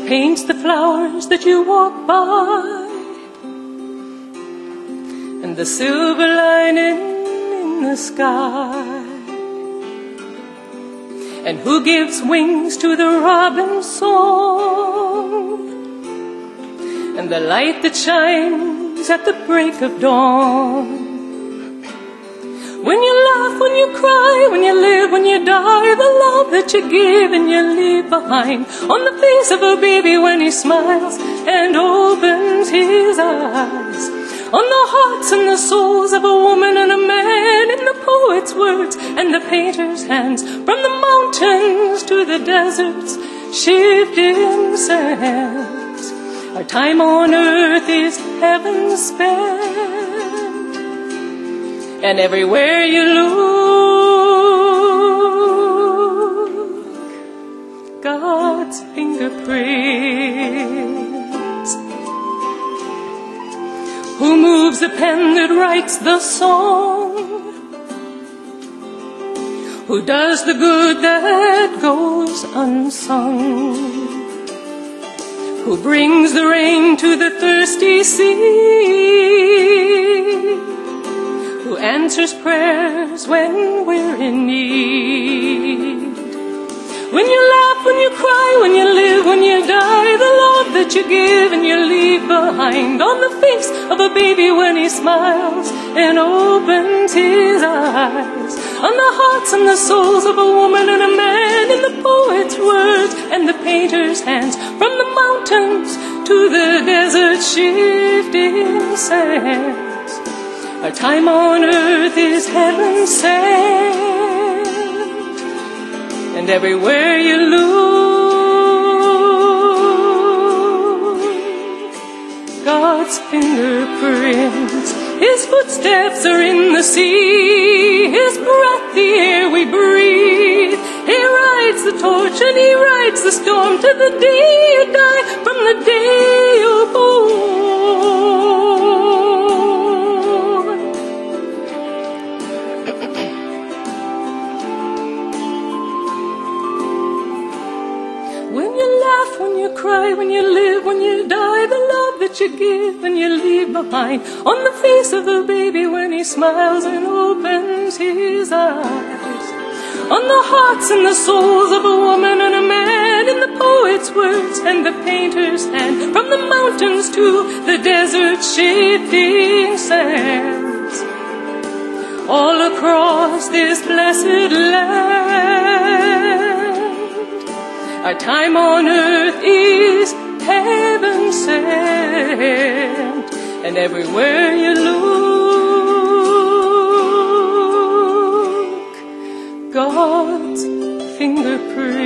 paints the flowers that you walk by, and the silver lining in the sky. And who gives wings to the robin's song, and the light that shines at the break of dawn. When you laugh, when you cry, when you live, when you die, the love that you give and you leave behind on the face of a baby when he smiles and opens his eyes, on the hearts and the souls of a woman and a man, in the poet's words and the painter's hands, from the mountains to the deserts, shifting sands. Our time on earth is heaven spent, and everywhere you look, God's fingerprints. Who moves the pen that writes the song? Who does the good that goes unsung? Who brings the rain to the thirsty sea? Who answers prayers when we're in need? When you laugh, when you cry, when you live, when you die, the love that you give and you leave behind on the face of a baby when he smiles and opens his eyes, on the hearts and the souls of a woman and a man, in the poet's words and the painter's hands, from the mountains to the desert shifting sands. Our time on earth is heaven sent, and everywhere you look, God's fingerprints. His footsteps are in the sea, His breath the air we breathe. He rides the torch and He rides the storm to the day you die, from the day you're born. When you laugh, when you cry, when you live, when you die, the love that you give and you leave behind on the face of a baby when he smiles and opens his eyes, on the hearts and the souls of a woman and a man, in the poet's words and the painter's hand, from the mountains to the desert shifting sands, all across this blessed land. Our time on earth is heaven sent, and everywhere you look, God's fingerprint.